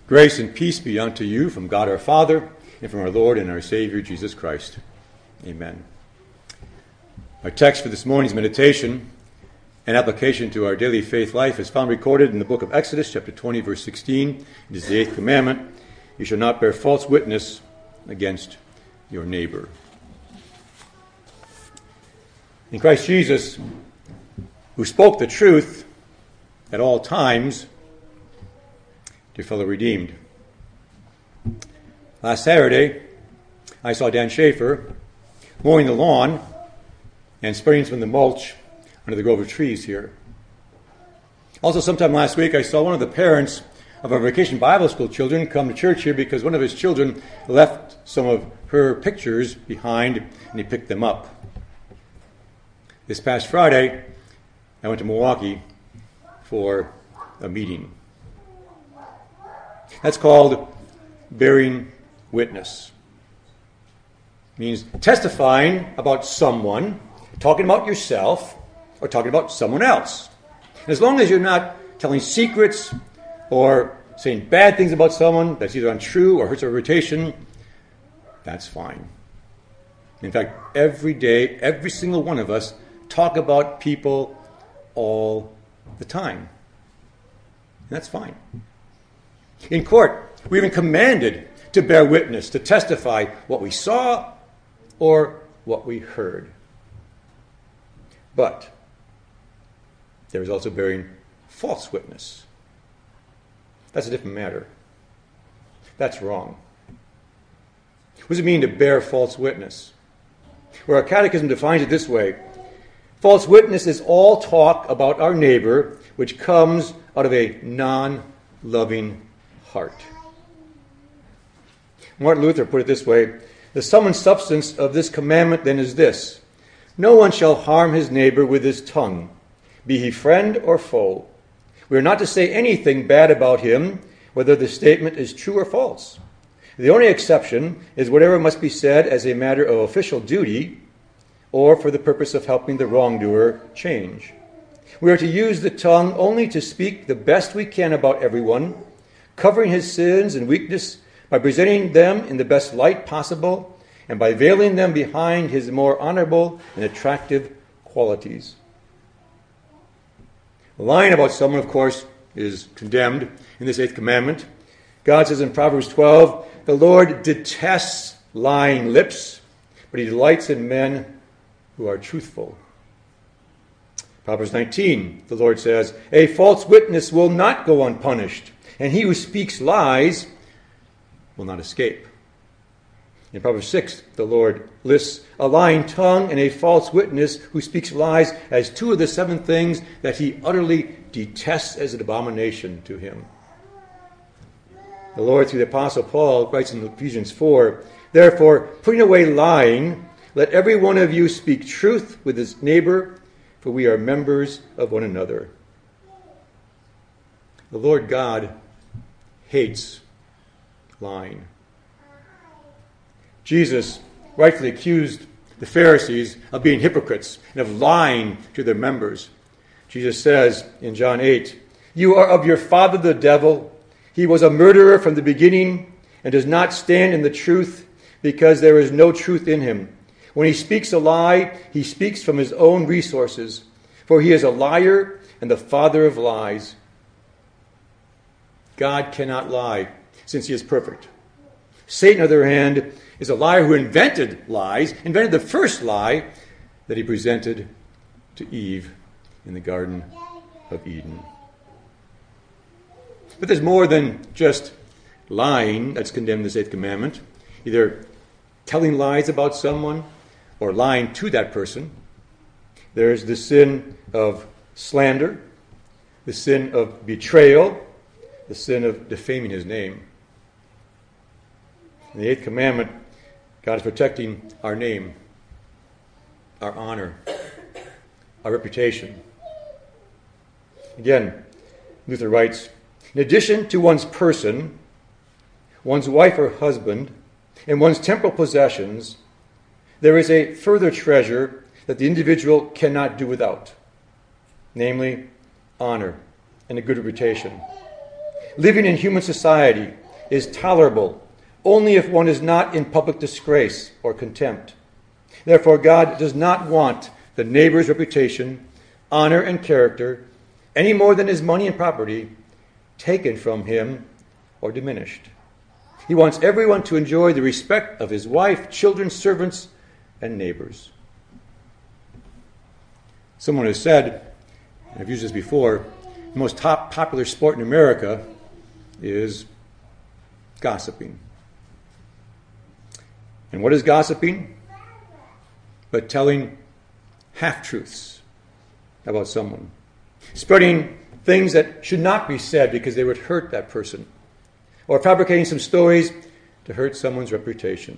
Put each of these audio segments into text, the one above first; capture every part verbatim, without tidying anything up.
Grace and peace be unto you from God our Father and from our Lord and our Savior Jesus Christ. Amen. Our text for this morning's meditation and application to our daily faith life is found recorded in the book of Exodus, chapter twenty, verse sixteen. It is the eighth commandment. You shall not bear false witness against your neighbor. In Christ Jesus, who spoke the truth at all times, dear fellow redeemed. Last Saturday, I saw Dan Schaefer mowing the lawn and spreading some of the mulch under the grove of trees here. Also, sometime last week, I saw one of the parents of our Vacation Bible School children come to church here because one of his children left some of her pictures behind, and he picked them up. This past Friday, I went to Milwaukee for a meeting. That's called bearing witness. It means testifying about someone, talking about yourself, or talking about someone else. And as long as you're not telling secrets or saying bad things about someone that's either untrue or hurts their reputation, that's fine. In fact, every day, every single one of us talk about people all the time. And that's fine. In court, we're even commanded to bear witness, to testify what we saw or what we heard. But there is also bearing false witness. That's a different matter. That's wrong. What does it mean to bear false witness? Well, our catechism defines it this way. False witness is all talk about our neighbor which comes out of a non-loving heart. Martin Luther put it this way: the sum and substance of this commandment then is this: no one shall harm his neighbor with his tongue, be he friend or foe. We are not to say anything bad about him, whether the statement is true or false. The only exception is whatever must be said as a matter of official duty or for the purpose of helping the wrongdoer change. We are to use the tongue only to speak the best we can about everyone, covering his sins and weakness by presenting them in the best light possible and by veiling them behind his more honorable and attractive qualities. Lying about someone, of course, is condemned in this eighth commandment. God says in Proverbs twelve, the Lord detests lying lips, but he delights in men who are truthful. Proverbs nineteen, the Lord says, a false witness will not go unpunished, and he who speaks lies will not escape. In Proverbs six, the Lord lists a lying tongue and a false witness who speaks lies as two of the seven things that he utterly detests as an abomination to him. The Lord, through the Apostle Paul, writes in Ephesians four, therefore, putting away lying, let every one of you speak truth with his neighbor, for we are members of one another. The Lord God hates lying. Jesus rightfully accused the Pharisees of being hypocrites and of lying to their members. Jesus says in John eight, you are of your father the devil. He was a murderer from the beginning and does not stand in the truth because there is no truth in him. When he speaks a lie, he speaks from his own resources, for he is a liar and the father of lies. God cannot lie, since he is perfect. Satan, on the other hand, is a liar who invented lies, invented the first lie that he presented to Eve in the Garden of Eden. But there's more than just lying that's condemned in this eighth commandment. Either telling lies about someone or lying to that person. There's the sin of slander, the sin of betrayal, the sin of defaming his name. In the eighth commandment, God is protecting our name, our honor, our reputation. Again, Luther writes, in addition to one's person, one's wife or husband, and one's temporal possessions, there is a further treasure that the individual cannot do without, namely honor and a good reputation. Living in human society is tolerable only if one is not in public disgrace or contempt. Therefore, God does not want the neighbor's reputation, honor, and character, any more than his money and property, taken from him or diminished. He wants everyone to enjoy the respect of his wife, children, servants, and neighbors. Someone has said, and I've used this before, the most top popular sport in America is gossiping. And what is gossiping? But telling half-truths about someone. Spreading things that should not be said because they would hurt that person. Or fabricating some stories to hurt someone's reputation.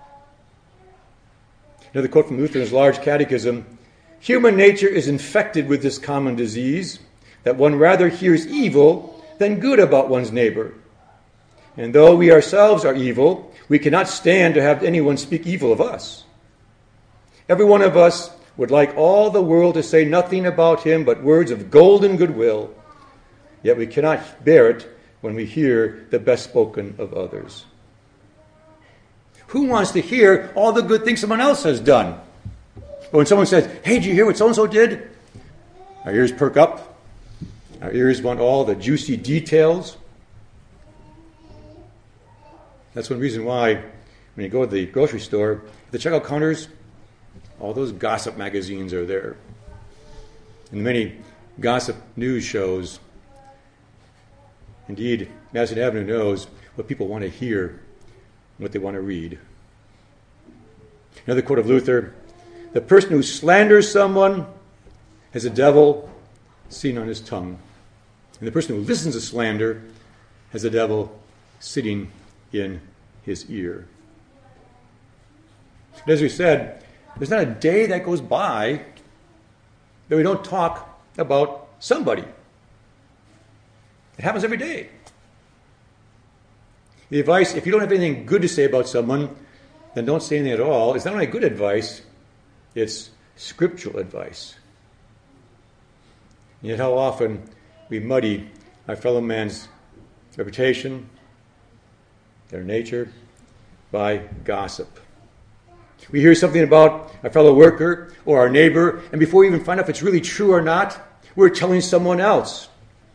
Another quote from Luther's Large Catechism: human nature is infected with this common disease, that one rather hears evil than good about one's neighbor. And though we ourselves are evil, we cannot stand to have anyone speak evil of us. Every one of us would like all the world to say nothing about him but words of golden goodwill, yet we cannot bear it when we hear the best spoken of others. Who wants to hear all the good things someone else has done? But when someone says, hey, did you hear what so-and-so did? Our ears perk up. Our ears want all the juicy details. That's one reason why when you go to the grocery store, the checkout counters, all those gossip magazines are there. And many gossip news shows. Indeed, Madison Avenue knows what people want to hear and what they want to read. Another quote of Luther: the person who slanders someone has a devil sitting on his tongue. And the person who listens to slander has a devil sitting in his ear. And as we said, there's not a day that goes by that we don't talk about somebody. It happens every day. The advice, if you don't have anything good to say about someone, then don't say anything at all. It's not only good advice, it's scriptural advice. And yet how often we muddy our fellow man's reputation, their nature, by gossip. We hear something about our fellow worker or our neighbor, and before we even find out if it's really true or not, we're telling someone else.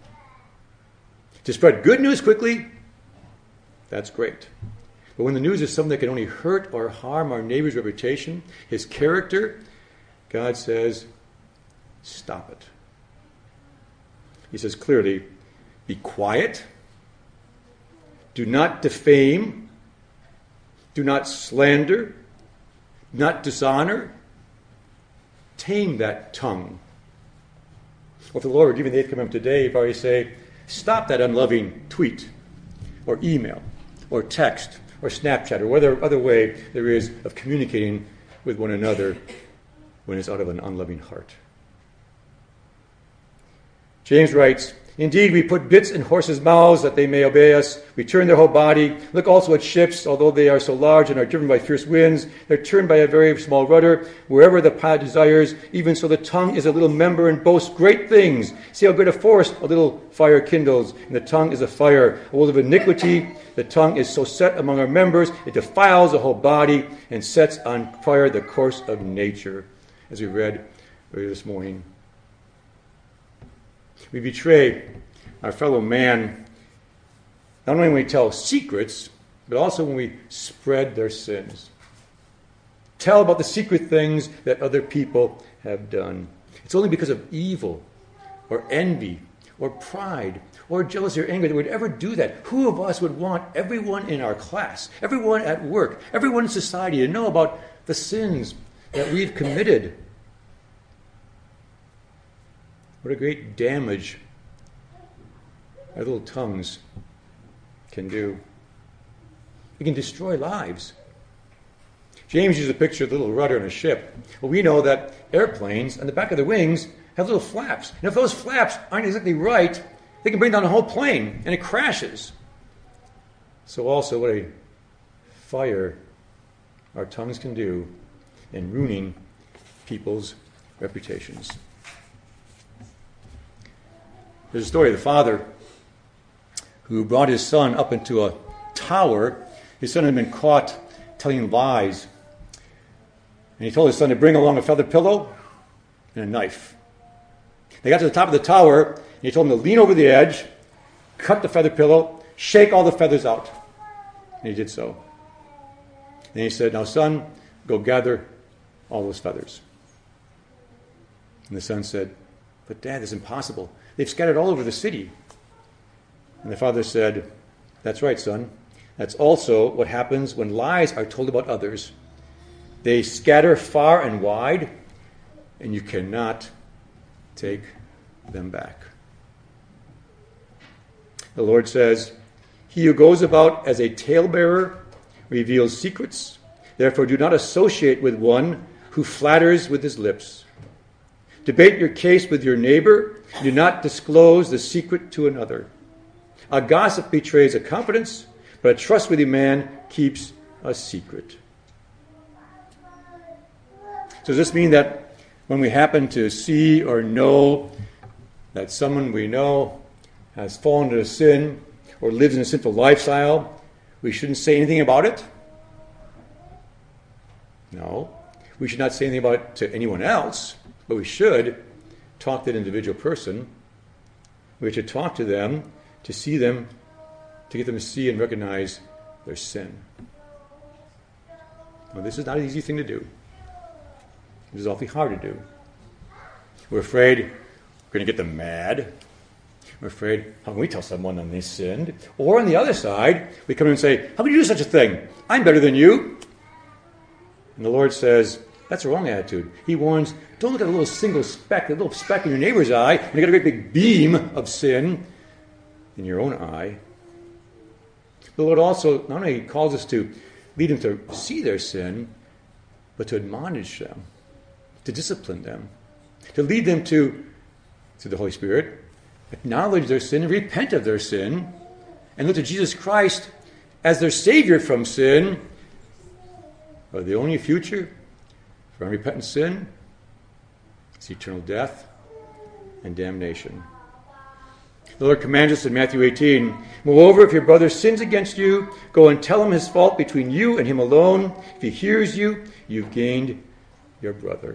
To spread good news quickly, that's great. But when the news is something that can only hurt or harm our neighbor's reputation, his character, God says, stop it. He says clearly, be quiet, do not defame, do not slander, do not dishonor, tame that tongue. Well, if the Lord were giving the eighth commandment today, he'd already say, stop that unloving tweet or email or text or Snapchat or whatever other way there is of communicating with one another when it's out of an unloving heart. James writes, indeed, we put bits in horses' mouths that they may obey us. We turn their whole body. Look also at ships, although they are so large and are driven by fierce winds. They're turned by a very small rudder, wherever the pilot desires. Even so, the tongue is a little member and boasts great things. See how great a forest a little fire kindles. And the tongue is a fire, a world of iniquity. The tongue is so set among our members, it defiles the whole body and sets on fire the course of nature, as we read earlier this morning. We betray our fellow man not only when we tell secrets, but also when we spread their sins. Tell about the secret things that other people have done. It's only because of evil or envy or pride or jealousy or anger that we'd ever do that. Who of us would want everyone in our class, everyone at work, everyone in society to know about the sins that we've committed? What a great damage our little tongues can do. It can destroy lives. James uses a picture of a little rudder in a ship. Well, we know that airplanes, on the back of the wings, have little flaps. And if those flaps aren't exactly right, they can bring down the whole plane, and it crashes. So also what a fire our tongues can do in ruining people's reputations. There's a story of the father who brought his son up into a tower. His son had been caught telling lies. And he told his son to bring along a feather pillow and a knife. They got to the top of the tower, and he told him to lean over the edge, cut the feather pillow, shake all the feathers out. And he did so. And he said, now son, go gather all those feathers. And the son said, but Dad, that's impossible. They've scattered all over the city. And the father said, that's right, son. That's also what happens when lies are told about others. They scatter far and wide, and you cannot take them back. The Lord says, he who goes about as a talebearer reveals secrets. Therefore, do not associate with one who flatters with his lips. Debate your case with your neighbor. Do not disclose the secret to another. A gossip betrays a confidence, but a trustworthy man keeps a secret. So does this mean that when we happen to see or know that someone we know has fallen into sin or lives in a sinful lifestyle, we shouldn't say anything about it? No. We should not say anything about it to anyone else, but we should talk to that individual person. We should talk to them to see them, to get them to see and recognize their sin. Now, this is not an easy thing to do. It is awfully hard to do. We're afraid we're going to get them mad. We're afraid, how can we tell someone when they sinned? Or on the other side, we come in and say, how can you do such a thing? I'm better than you. And the Lord says, that's a wrong attitude. He warns, don't look at a little single speck, a little speck in your neighbor's eye, and you got a great big beam of sin in your own eye. The Lord also not only calls us to lead them to see their sin, but to admonish them, to discipline them, to lead them to, through the Holy Spirit, acknowledge their sin and repent of their sin, and look to Jesus Christ as their Savior from sin. But the only future for unrepentant sin is eternal death and damnation. The Lord commands us in Matthew eighteen, moreover, if your brother sins against you, go and tell him his fault between you and him alone. If he hears you, you've gained your brother.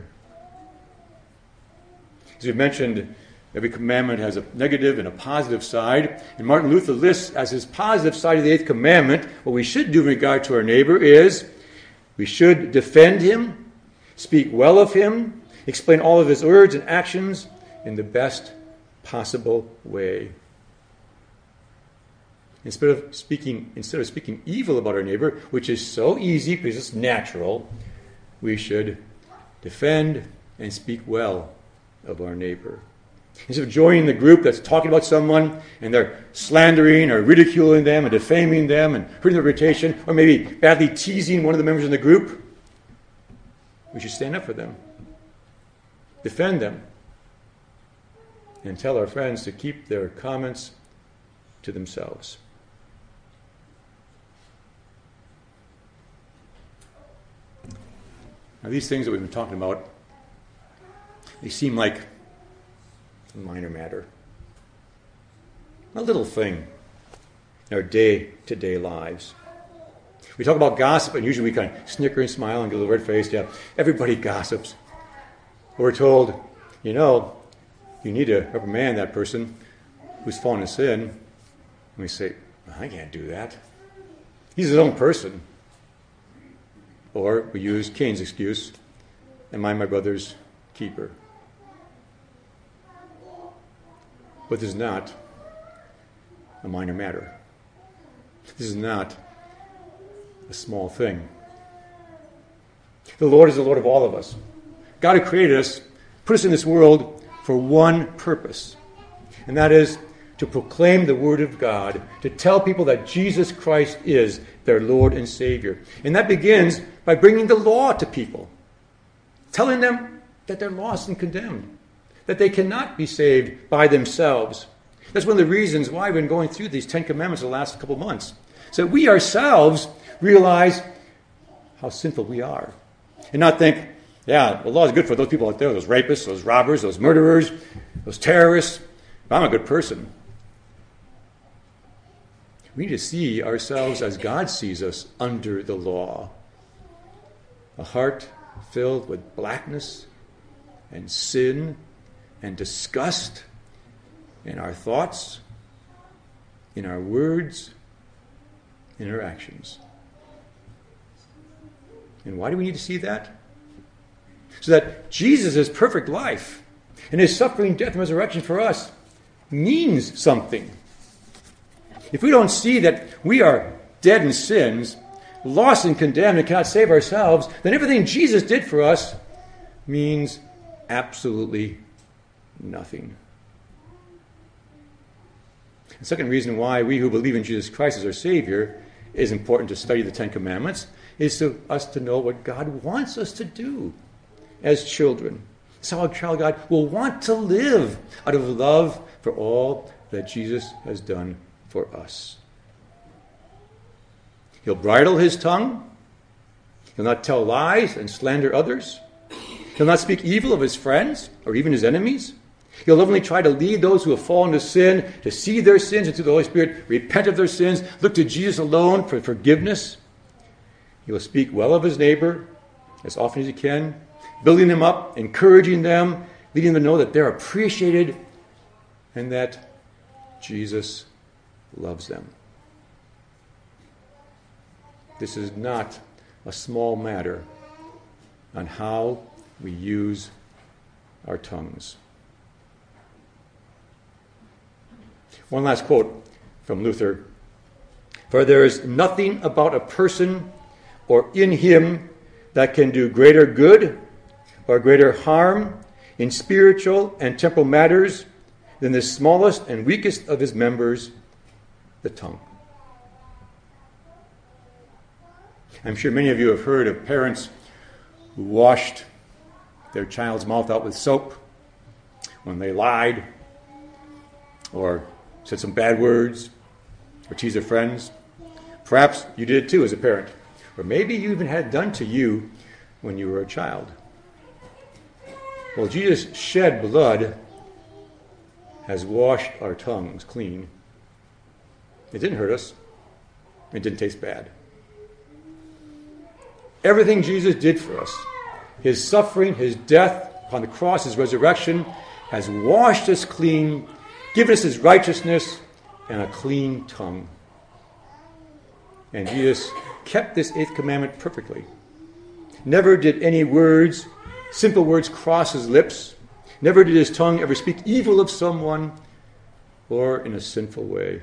As we've mentioned, every commandment has a negative and a positive side. And Martin Luther lists as his positive side of the eighth commandment, what we should do in regard to our neighbor is we should defend him, speak well of him, explain all of his words and actions in the best possible way. Instead of speaking, instead of speaking evil about our neighbor, which is so easy because it's natural, we should defend and speak well of our neighbor. Instead of joining the group that's talking about someone and they're slandering or ridiculing them and defaming them and hurting their reputation, or maybe badly teasing one of the members in the group, we should stand up for them, defend them, and tell our friends to keep their comments to themselves. Now, these things that we've been talking about, they seem like a minor matter, a little thing in our day-to-day lives. We talk about gossip, and usually we kind of snicker and smile and get a little red-faced. Yeah, everybody gossips. We're told, you know, you need to reprimand that person who's fallen in sin. And we say, I can't do that. He's his own person. Or we use Cain's excuse, am I my brother's keeper? But this is not a minor matter. This is not a small thing. The Lord is the Lord of all of us. God who created us, put us in this world for one purpose, and that is to proclaim the Word of God, to tell people that Jesus Christ is their Lord and Savior. And that begins by bringing the law to people, telling them that they're lost and condemned, that they cannot be saved by themselves. That's one of the reasons why I've been going through these Ten Commandments the last couple of months, so that we ourselves realize how sinful we are, and not think, yeah, the law is good for those people out there, those rapists, those robbers, those murderers, those terrorists. I'm a good person. We need to see ourselves as God sees us under the law. A heart filled with blackness and sin and disgust in our thoughts, in our words, in our actions. And why do we need to see that? So that Jesus' perfect life and his suffering, death, and resurrection for us means something. If we don't see that we are dead in sins, lost and condemned and cannot save ourselves, then everything Jesus did for us means absolutely nothing. The second reason why we who believe in Jesus Christ as our Savior is important to study the Ten Commandments is to us to know what God wants us to do as children. So a child of God will want to live out of love for all that Jesus has done for us. He'll bridle his tongue. He'll not tell lies and slander others. He'll not speak evil of his friends or even his enemies. He'll lovingly try to lead those who have fallen to sin to see their sins and through the Holy Spirit repent of their sins, look to Jesus alone for forgiveness. He will speak well of his neighbor as often as he can, building them up, encouraging them, leading them to know that they're appreciated and that Jesus loves them. This is not a small matter on how we use our tongues. One last quote from Luther. For there is nothing about a person or in him that can do greater good or greater harm in spiritual and temporal matters than the smallest and weakest of his members, the tongue. I'm sure many of you have heard of parents who washed their child's mouth out with soap when they lied or said some bad words or teased their friends. Perhaps you did it too as a parent. Or maybe you even had it done to you when you were a child. Well, Jesus shed blood has washed our tongues clean. It didn't hurt us. It didn't taste bad. Everything Jesus did for us, his suffering, his death upon the cross, his resurrection, has washed us clean, given us his righteousness and a clean tongue. And Jesus kept this eighth commandment perfectly. Never did any words, simple words, cross his lips. Never did his tongue ever speak evil of someone or in a sinful way.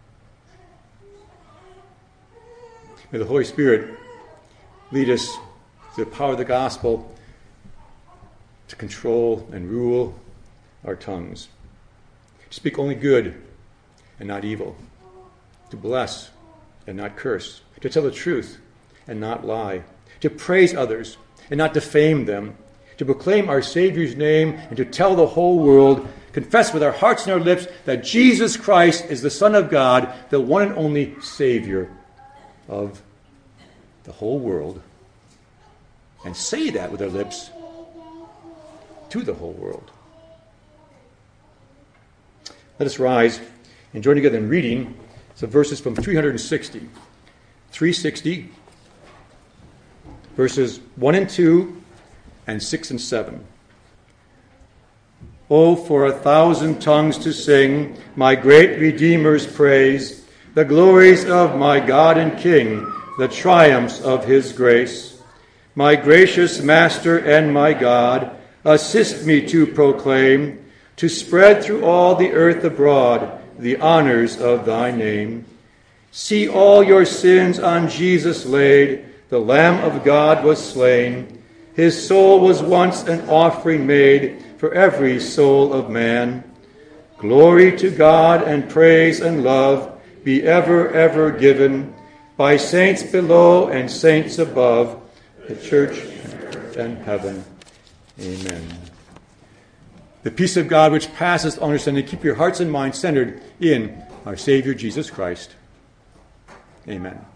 May the Holy Spirit lead us to the power of the gospel to control and rule our tongues. To speak only good and not evil. To bless and not curse. To tell the truth and not lie. To praise others and not defame them. To proclaim our Savior's name and to tell the whole world, confess with our hearts and our lips that Jesus Christ is the Son of God, the one and only Savior of the whole world, and say that with our lips to the whole world. Let us rise and join together in reading some verses from three sixty. three sixty, verses one and two, and six and seven. Oh, for a thousand tongues to sing my great Redeemer's praise, the glories of my God and King, the triumphs of his grace. My gracious Master and my God, assist me to proclaim, to spread through all the earth abroad the honors of thy name. See all your sins on Jesus laid, the Lamb of God was slain. His soul was once an offering made for every soul of man. Glory to God and praise and love be ever, ever given by saints below and saints above, the church and heaven. Amen. The peace of God which passeth all understanding, keep your hearts and minds centered in our Savior Jesus Christ. Amen.